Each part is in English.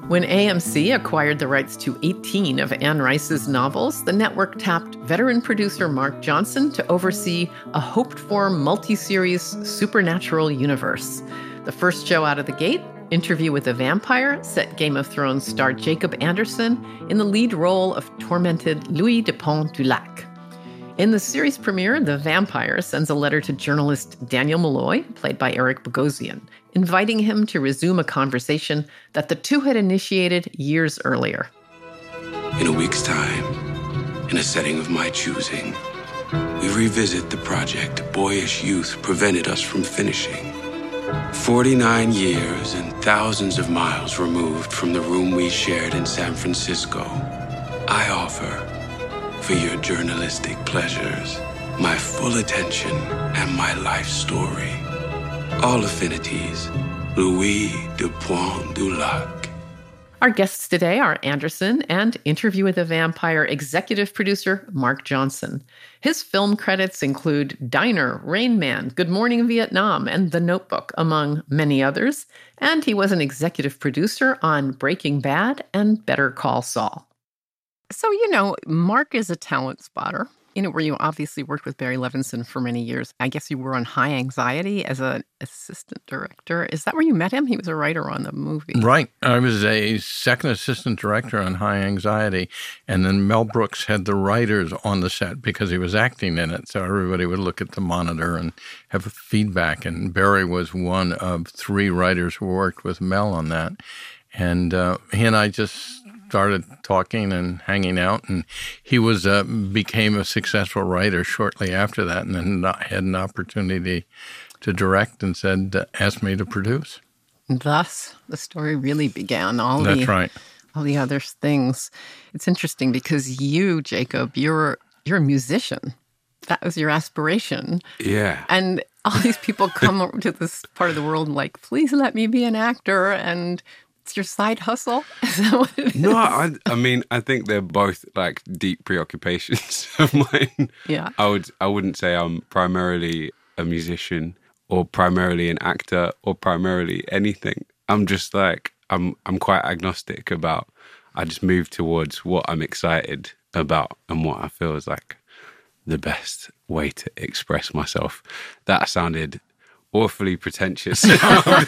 When AMC acquired the rights to 18 of Anne Rice's novels, the network tapped veteran producer Mark Johnson to oversee a hoped-for multi-series supernatural universe. The first show out of the gate, Interview with a Vampire, set Game of Thrones star Jacob Anderson in the lead role of tormented Louis de Pont du Lac. In the series premiere, the vampire sends a letter to journalist Daniel Malloy, played by Eric Bogosian, inviting him to resume a conversation that the two had initiated years earlier. In a week's time, in a setting of my choosing, we revisit the project boyish youth prevented us from finishing. 49 years and thousands of miles removed from the room we shared in San Francisco, I offer, for your journalistic pleasures, my full attention and my life story. All affinities, Louis de Pont du Lac. Our guests today are Anderson and Interview with a Vampire executive producer Mark Johnson. His film credits include Diner, Rain Man, Good Morning Vietnam, and The Notebook, among many others. And he was an executive producer on Breaking Bad and Better Call Saul. So, Mark is a talent spotter, where you obviously worked with Barry Levinson for many years. I guess you were on High Anxiety as an assistant director. Is that where you met him? He was a writer on the movie. Right. I was a second assistant director on High Anxiety, and then Mel Brooks had the writers on the set because he was acting in it, so everybody would look at the monitor and have feedback, and Barry was one of 3 writers who worked with Mel on that. And he and I just started talking and hanging out, and he became a successful writer shortly after that, and then had an opportunity to direct and asked me to produce. Thus, the story really began. That's right. All the other things. It's interesting because you, Jacob, you're a musician. That was your aspiration. Yeah. And all these people come over to this part of the world like, please let me be an actor, and it's your side hustle? Is that what it is? No, I think they're both like deep preoccupations of mine. Yeah. I wouldn't say I'm primarily a musician or primarily an actor or primarily anything. I'm just like, I'm quite agnostic about, I just move towards what I'm excited about and what I feel is like the best way to express myself. That sounded awfully pretentious. Well,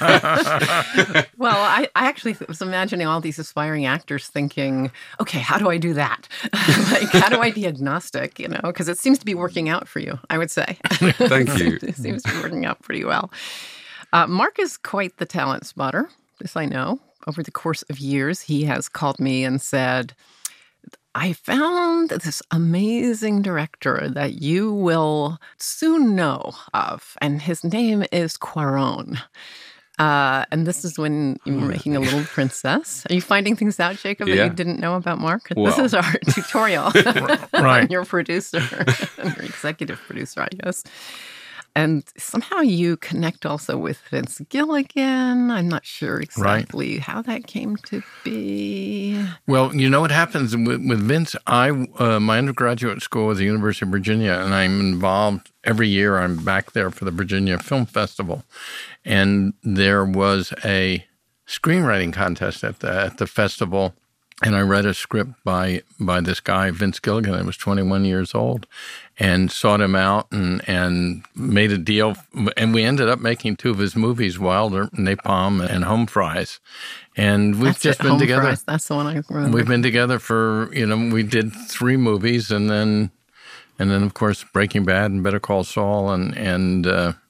I actually was imagining all these aspiring actors thinking, okay, how do I do that? Like, how do I be agnostic, Because it seems to be working out for you, I would say. Thank you. It seems to be working out pretty well. Mark is quite the talent spotter, this I know. Over the course of years, he has called me and said, I found this amazing director that you will soon know of, and his name is Cuarón. And this is when you were making A Little Princess. Are you finding things out, Jacob, that you didn't know about Mark? Well. This is our tutorial. Right. Your producer, your executive producer, I guess. And somehow you connect also with Vince Gilligan. I'm not sure exactly how that came to be. Well, what happens with Vince? My undergraduate school was the University of Virginia, and I'm involved every year. I'm back there for the Virginia Film Festival, and there was a screenwriting contest at the festival. And I read a script by this guy, Vince Gilligan, that was 21 years old, and sought him out and made a deal. And we ended up making 2 of his movies, Wilder, Napalm, and Home Fries. And we've just been together. Fries. That's the one I remember. We've been together for, we did 3 movies, and then of course Breaking Bad and Better Call Saul, and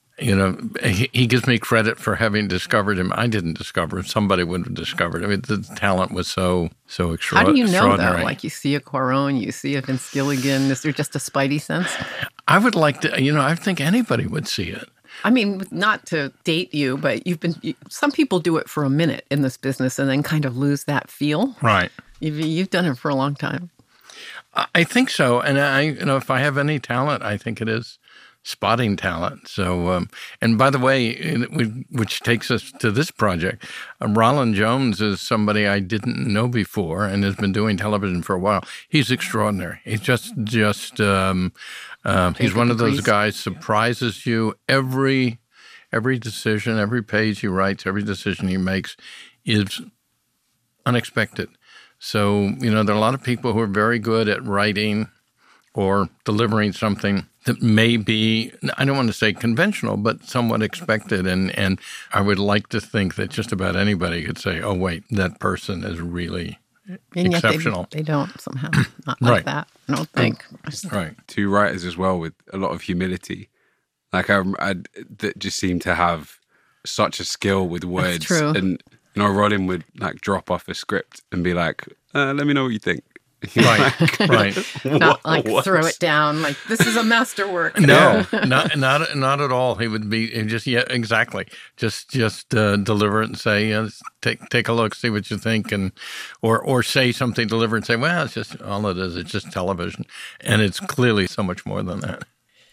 he gives me credit for having discovered him. I didn't discover him. Somebody would have discovered him. The talent was so extraordinary. How do you know, though? Like, you see a Cuarón, you see a Vince Gilligan. Is there just a spidey sense? I would like to, I think anybody would see it. I mean, not to date you, but some people do it for a minute in this business and then kind of lose that feel. Right. You've done it for a long time. I think so. And if I have any talent, I think it is spotting talent. So, and by the way, which takes us to this project, Roland Jones is somebody I didn't know before and has been doing television for a while. He's extraordinary. He's just he's one of those guys, surprises you. Every decision, every page he writes, every decision he makes is unexpected. So, there are a lot of people who are very good at writing or delivering something that may be, I don't want to say conventional, but somewhat expected. And I would like to think that just about anybody could say, oh, wait, that person is really exceptional. Yet they don't somehow. Not like that, I don't think. Right. Two writers as well with a lot of humility. Like that just seem to have such a skill with words. That's true. And, Rollin would like drop off a script and be like, let me know what you think. Right, right. Not like throw it down like this is a masterwork. No, not at all. He would just exactly. Just deliver it and say, take a look, see what you think, and or say something, deliver and say, well, it's just all it is. It's just television, and it's clearly so much more than that.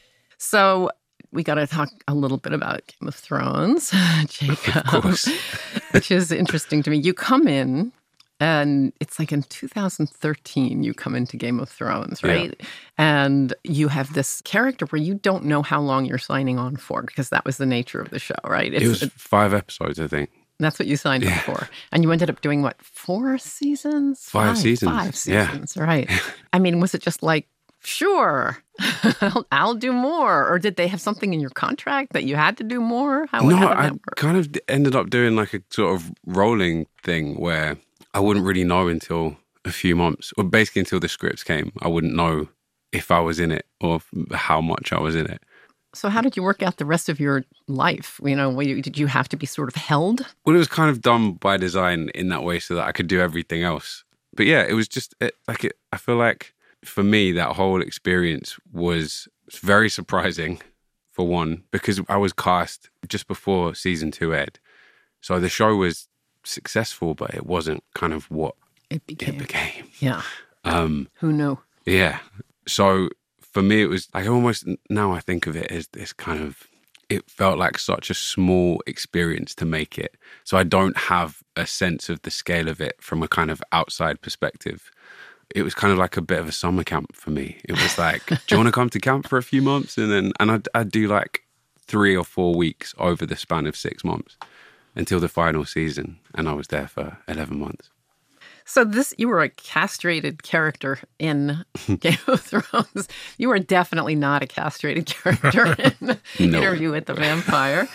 So we got to talk a little bit about Game of Thrones, Jacob, of course. Which is interesting to me. You come in. And it's like in 2013, you come into Game of Thrones, right? Yeah. And you have this character where you don't know how long you're signing on for because that was the nature of the show, right? It was 5 episodes, I think. That's what you signed up for. And you ended up doing, what, 4 seasons? 5 seasons. 5 seasons, right. I mean, was it just like, sure, I'll do more? Or did they have something in your contract that you had to do more? How did that work? Kind of ended up doing like a sort of rolling thing where I wouldn't really know until a few months, or basically until the scripts came. I wouldn't know if I was in it or how much I was in it. So how did you work out the rest of your life? Did you have to be sort of held? Well, it was kind of done by design in that way so that I could do everything else. But yeah, it was just I feel like for me, that whole experience was very surprising, for one, because I was cast just before season 2 aired. So the show was successful, but it wasn't kind of what it became. Yeah. Who knew? Yeah. So for me, it was like almost, now I think of it as this kind of, it felt like such a small experience to make it. So I don't have a sense of the scale of it from a kind of outside perspective. It was kind of like a bit of a summer camp for me. It was like, do you want to come to camp for a few months? And I'd do like 3 or 4 weeks over the span of 6 months. Until the final season, and I was there for 11 months. So you were a castrated character in Game of Thrones. You were definitely not a castrated character in Interview with the Vampire.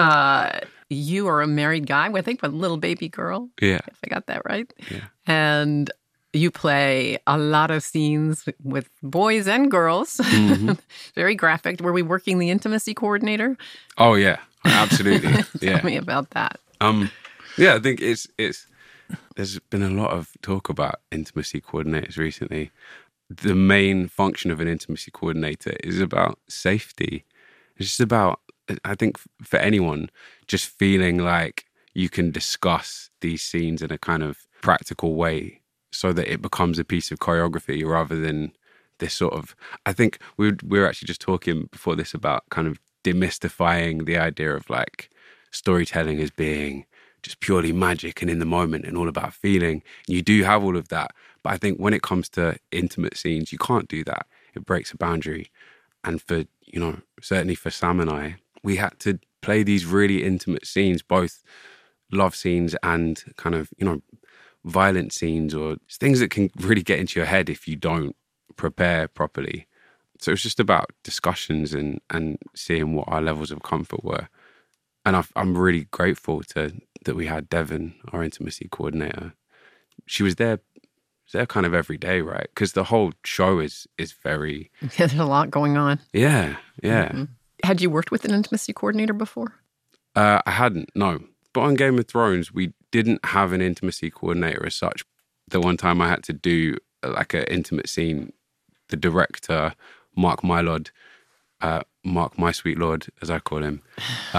You are a married guy, I think, with a little baby girl. Yeah. If I got that right. Yeah. And you play a lot of scenes with boys and girls. Mm-hmm. Very graphic. Were we working the intimacy coordinator? Oh, yeah. Absolutely. Tell me about that. Yeah, I think there's been a lot of talk about intimacy coordinators recently. The main function of an intimacy coordinator is about safety. It's just about, I think for anyone, just feeling like you can discuss these scenes in a kind of practical way so that it becomes a piece of choreography rather than this sort of, I think we were actually just talking before this about kind of demystifying the idea of like storytelling as being just purely magic and in the moment and all about feeling. You do have all of that. But I think when it comes to intimate scenes, you can't do that. It breaks a boundary. And for, certainly for Sam and I, we had to play these really intimate scenes, both love scenes and kind of, violent scenes or things that can really get into your head if you don't prepare properly. So it's just about discussions and seeing what our levels of comfort were. And I'm really grateful that we had Devon, our intimacy coordinator. She was there kind of every day, right? Because the whole show is very... There's a lot going on. Yeah. Mm-hmm. Had you worked with an intimacy coordinator before? I hadn't, no. But on Game of Thrones, we didn't have an intimacy coordinator as such. The one time I had to do like an intimate scene, the director, Mark Mylord, Mark My Sweet Lord, as I call him,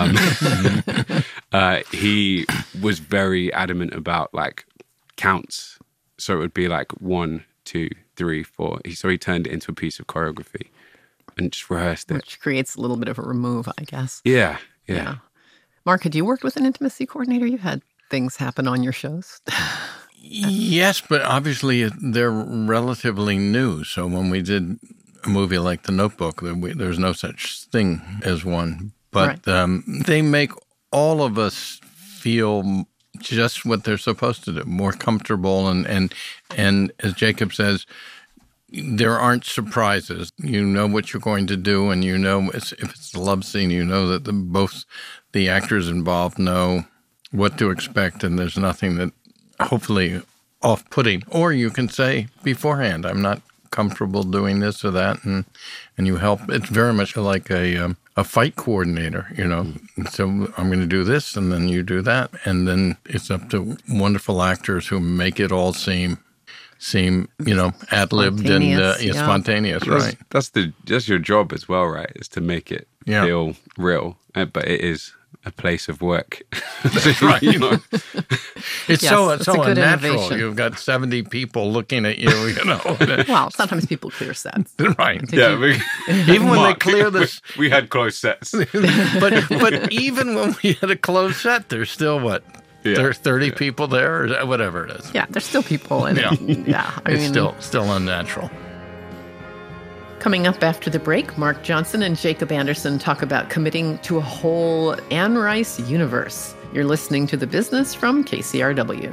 he was very adamant about like counts. So it would be like 1, 2, 3, 4. So he turned it into a piece of choreography and just rehearsed it. Which creates a little bit of a remove, I guess. Yeah. Mark, had you worked with an intimacy coordinator? You had things happen on your shows? Yes, but obviously they're relatively new. So when we did a movie like The Notebook, there's no such thing as one. But right. They make all of us feel just what they're supposed to do, more comfortable. And as Jacob says, there aren't surprises. You know what you're going to do, and you know if it's a love scene, you know that both the actors involved know what to expect, and there's nothing that hopefully off-putting. Or you can say beforehand, I'm not comfortable doing this or that, and you help. It's very much like a fight coordinator, you know. So I'm going to do this, and then you do that, and then it's up to wonderful actors who make it all seem ad-libbed and spontaneous, right? That's your job as well, right? Is to make it feel real, but it is a place of work. Right. You know? It's so unnatural. Innovation. You've got 70 people looking at you, you know. Well, sometimes people clear sets. Right. Even when they clear this, we had closed sets. but even when we had a closed set, there's still what? There's 30 people there, or whatever it is. Yeah, there's still people, and It's still unnatural. Coming up after the break, Mark Johnson and Jacob Anderson talk about committing to a whole Anne Rice universe. You're listening to The Business from KCRW.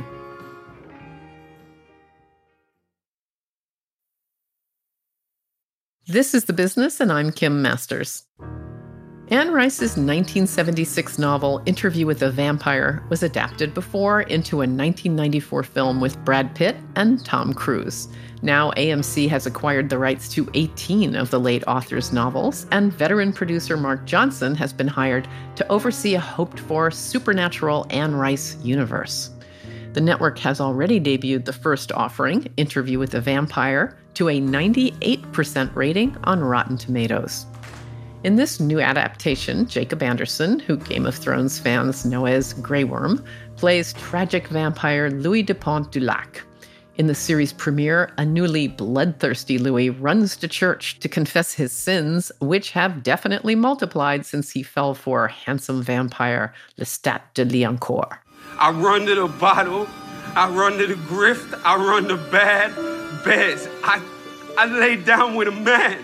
This is The Business, and I'm Kim Masters. Anne Rice's 1976 novel, Interview with a Vampire, was adapted before into a 1994 film with Brad Pitt and Tom Cruise. Now AMC has acquired the rights to 18 of the late author's novels, and veteran producer Mark Johnson has been hired to oversee a hoped-for supernatural Anne Rice universe. The network has already debuted the first offering, Interview with a Vampire, to a 98% rating on Rotten Tomatoes. In this new adaptation, Jacob Anderson, who Game of Thrones fans know as Grey Worm, plays tragic vampire Louis Dupont du Lac. In the series premiere, a newly bloodthirsty Louis runs to church to confess his sins, which have definitely multiplied since he fell for handsome vampire Lestat de Liancourt. I run to the bottle, I run to the grift, I run to bad beds. I lay down with a man.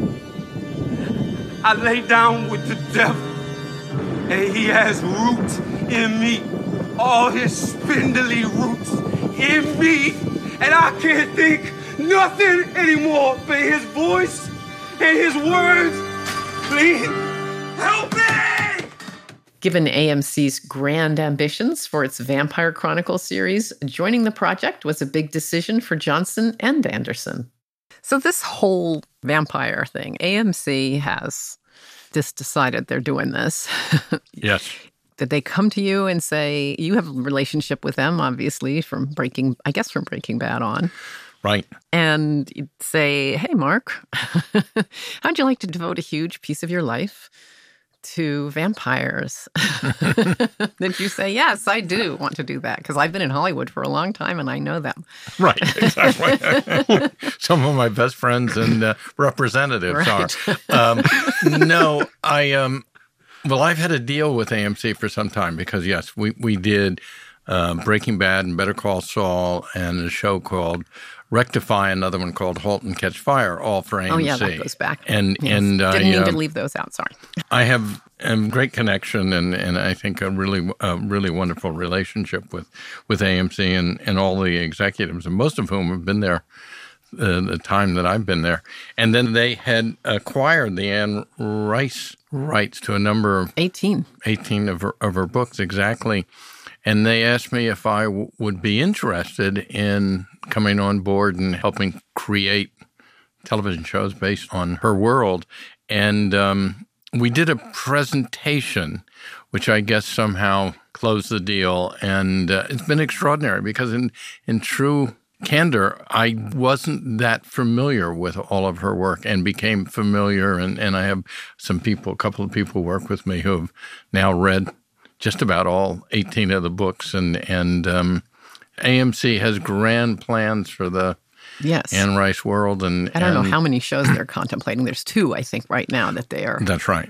I lay down with the devil, and he has roots in me, all his spindly roots in me, and I can't think nothing anymore but his voice and his words. Please, help me! Given AMC's grand ambitions for its Vampire Chronicles series, joining the project was a big decision for Johnson and Anderson. So this whole vampire thing, AMC has just decided they're doing this. Yes. Did they come to you and say, you have a relationship with them, obviously, from Breaking Bad on. Right. And you'd say, hey, Mark, how'd you like to devote a huge piece of your life to vampires? Did you say, yes, I do want to do that? Because I've been in Hollywood for a long time and I know them. Right, exactly. Some of my best friends and representatives are. No, I've had a deal with AMC for some time because, yes, we did Breaking Bad and Better Call Saul and a show called Rectify, another one called Halt and Catch Fire, all for AMC. Oh, yeah, that goes back. And didn't mean to leave those out, sorry. I have a great connection and I think a really wonderful relationship with AMC and all the executives, and most of whom have been there the time that I've been there. And then they had acquired the Anne Rice rights to a number of 18 of her books, exactly. And they asked me if I would be interested in coming on board and helping create television shows based on her world. And we did a presentation, which I guess somehow closed the deal. And it's been extraordinary because in true candor, I wasn't that familiar with all of her work and became familiar. And I have a couple of people who work with me who have now read just about all 18 of the books. And AMC has grand plans for the Anne Rice world. And I don't know how many shows they're contemplating. There's 2, I think, right now that they are. That's right.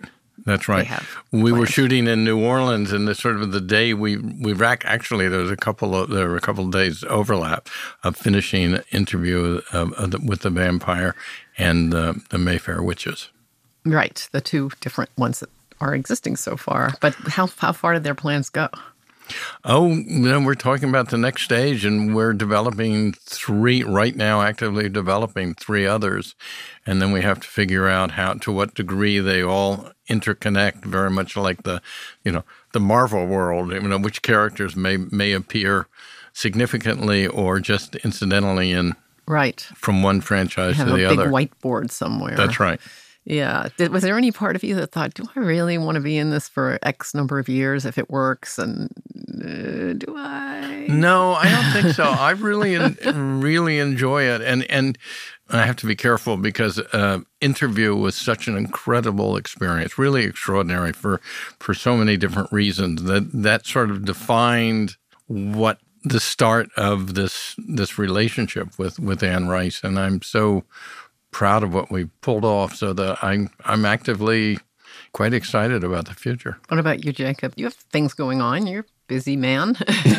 We were shooting in New Orleans, and the day we actually there were a couple of days overlap of finishing an interview with the vampire and the Mayfair Witches. Right, the 2 different ones that are existing so far. But how far did their plans go? Oh, we're talking about the next stage, and we're developing 3 right now, actively developing 3 others. And then we have to figure out to what degree they all interconnect, very much like the Marvel world, which characters may appear significantly or just incidentally from one franchise to the other. Have a big whiteboard somewhere. That's right. Yeah. Was there any part of you that thought, do I really want to be in this for X number of years if it works? And do I? No, I don't think so. I really enjoy it. And I have to be careful because interview was such an incredible experience, really extraordinary for so many different reasons. That sort of defined what the start of this relationship with Anne Rice. And I'm so proud of what we pulled off, so that I'm actively quite excited about the future. What about you, Jacob? You have things going on. You're a busy man.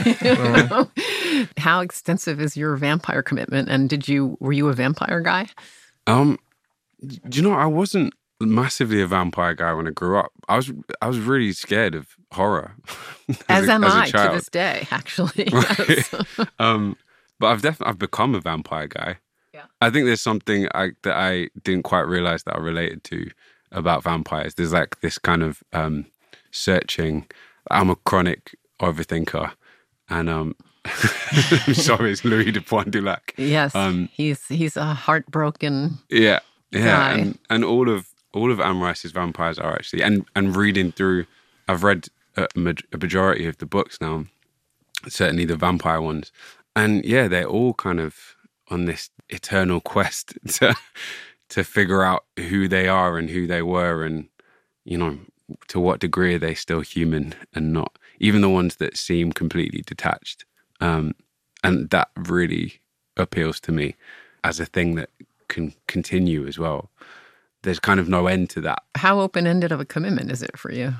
How extensive is your vampire commitment? And were you a vampire guy? I wasn't massively a vampire guy when I grew up. I was really scared of horror. as I to this day, actually. Right. Yes. But I've become a vampire guy. Yeah. I think there's something that I didn't quite realize that I related to about vampires. There's like this kind of searching. I'm a chronic overthinker, and I'm sorry, it's Louis de Poindulac. Yes, he's a heartbroken. Yeah, guy. and all of Anne Rice's vampires are actually and reading through. I've read a majority of the books now, certainly the vampire ones, and yeah, they're all kind of on this eternal quest to figure out who they are and who they were, and to what degree are they still human and not, even the ones that seem completely detached. And that really appeals to me as a thing that can continue as well. There's kind of no end to that. How open-ended of a commitment is it for you?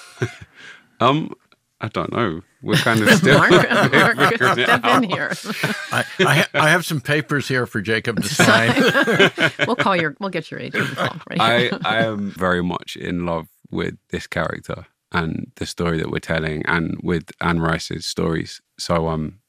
I don't know. We're kind of still... Mark, step in here. I have some papers here for Jacob to sign. We'll get your agent involved right here. I am very much in love with this character and the story that we're telling, and with Anne Rice's stories. So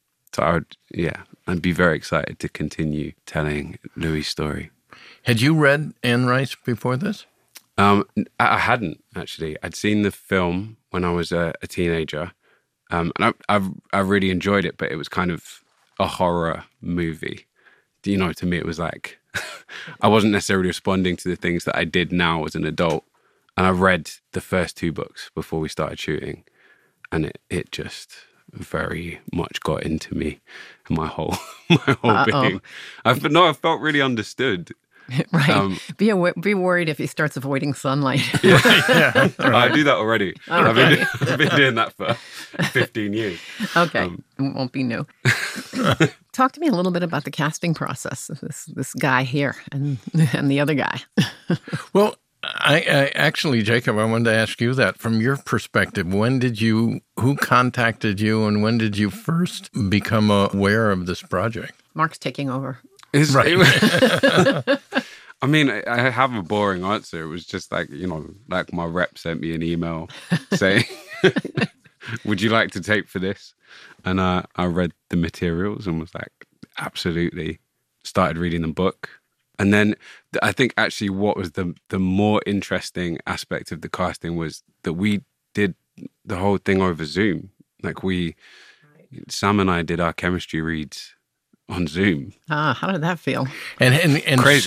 I'd be very excited to continue telling Louis' story. Had you read Anne Rice before this? I hadn't, actually. I'd seen the film when I was a teenager, and I really enjoyed it, but it was kind of a horror movie. To me, it was like, I wasn't necessarily responding to the things that I did now as an adult. And I read the first 2 books before we started shooting, and it just very much got into me and my whole being. I felt really understood. Right. Be worried if he starts avoiding sunlight. Yeah. I do that already. Okay. I've been doing that for 15 years. Okay. It won't be new. Talk to me a little bit about the casting process of this guy here and the other guy. Well, I actually, Jacob, I wanted to ask you that from your perspective. Who contacted you, and when did you first become aware of this project? Mark's taking over. Right. I mean, I have a boring answer. It was just like my rep sent me an email saying, would you like to tape for this? And I read the materials and was like, absolutely. Started reading the book. And then I think actually what was the more interesting aspect of the casting was that we did the whole thing over Zoom. Like Sam and I did our chemistry reads on Zoom. How did that feel? And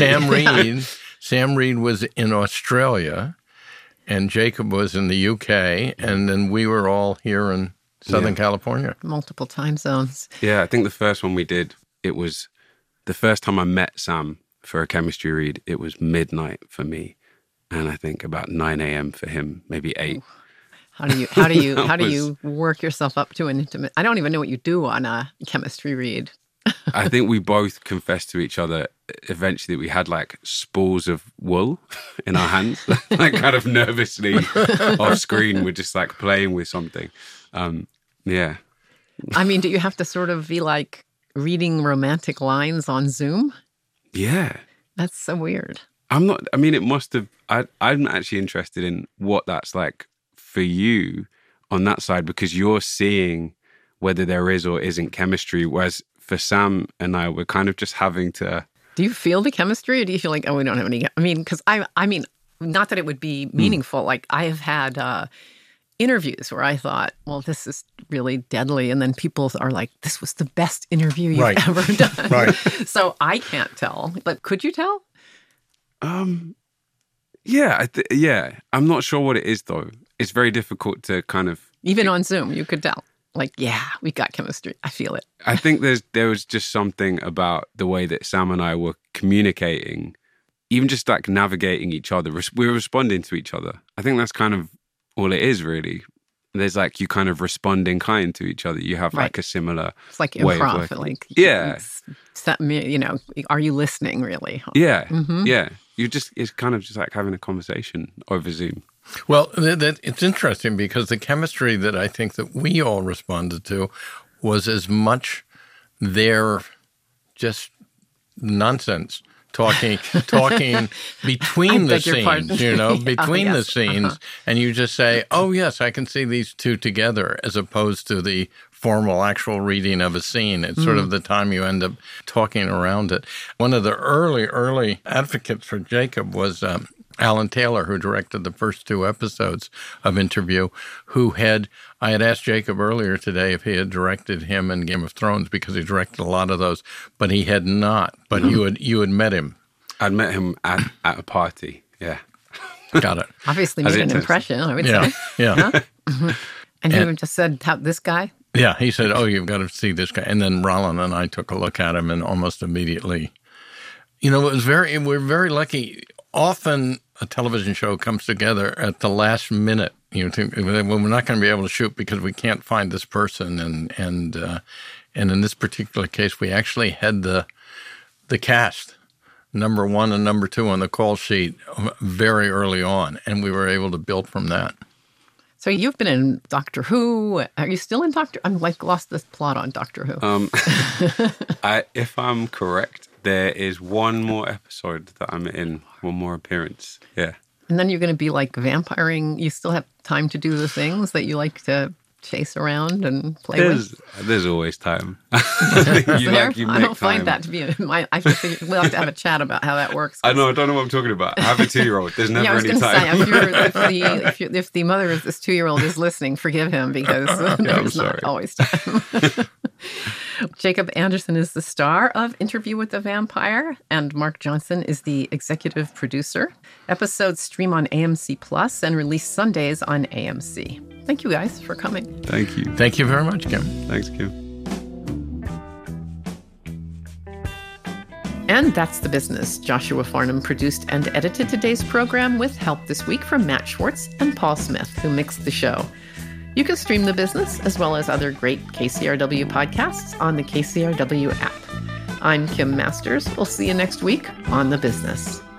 Sam Reed was in Australia, and Jacob was in the UK, and then we were all here in Southern California. Multiple time zones. Yeah, I think the first one we did, it was the first time I met Sam for a chemistry read. It was midnight for me, and I think about 9 a.m. for him, maybe 8. Ooh. How do you work yourself up to an intimate? I don't even know what you do on a chemistry read. I think we both confessed to each other eventually that we had like spools of wool in our hands, like kind of nervously off screen. We're just like playing with something. Yeah. I mean, do you have to sort of be like reading romantic lines on Zoom? Yeah. That's so weird. It must have, I'm actually interested in what that's like for you on that side because you're seeing whether there is or isn't chemistry. Whereas for Sam and I, we're kind of just having to. Do you feel the chemistry, or do you feel like, oh, we don't have any? I mean, because I mean, not that it would be meaningful. Like I have had interviews where I thought, well, this is really deadly, and then people are like, this was the best interview you've ever done. Right. So I can't tell, but could you tell? Yeah, yeah. I'm not sure what it is though. It's very difficult to kind of Even on Zoom, you could tell. Like, yeah, we got chemistry. I feel it. I think there was just something about the way that Sam and I were communicating, even just like navigating each other. We were responding to each other. I think that's kind of all it is, really. There's like you kind of respond in kind to each other. You have like a similar. It's like way of improv. working. Like, yeah, you know, are you listening really? Yeah, yeah. It's kind of just like having a conversation over Zoom. Well, it's interesting because the chemistry that I think that we all responded to was as much their just nonsense, talking between the scenes, you know, between the scenes, and you just say, oh, yes, I can see these two together, as opposed to the formal actual reading of a scene. It's sort of the time you end up talking around it. One of the early advocates for Jacob was Alan Taylor, who directed the first 2 episodes of Interview, I had asked Jacob earlier today if he had directed him in Game of Thrones, because he directed a lot of those, but he had not. But you had met him. I'd met him at a party, yeah. Got it. Obviously made an impression, I would say. Yeah. Huh? And he just said, this guy? Yeah, he said, oh, you've got to see this guy. And then Roland and I took a look at him and almost immediately, you know, we're very lucky. Often a television show comes together at the last minute. You know, when we're not going to be able to shoot because we can't find this person, and in this particular case, we actually had the cast, number 1 and number 2 on the call sheet very early on, and we were able to build from that. So you've been in Doctor Who. Are you still in Doctor? I'm like lost this plot on Doctor Who. If I'm correct, there is one more episode that I'm in, one more appearance. Yeah. And then you're going to be like vampiring. You still have time to do the things that you like to chase around and play with? There's always time. I don't find that to be I think we'll have to have a chat about how that works. I don't know what I'm talking about. I have a 2-year-old. There's never any time. If the mother of this 2-year-old is listening, forgive him, because there's not always time. Jacob Anderson is the star of Interview with the Vampire, and Mark Johnson is the executive producer. Episodes stream on AMC Plus and release Sundays on AMC. Thank you guys for coming. Thank you. Thank you very much, Kim. Thanks, Kim. And that's The Business. Joshua Farnham produced and edited today's program with help this week from Matt Schwartz and Paul Smith, who mixed the show. You can stream The Business, as well as other great KCRW podcasts, on the KCRW app. I'm Kim Masters. We'll see you next week on The Business.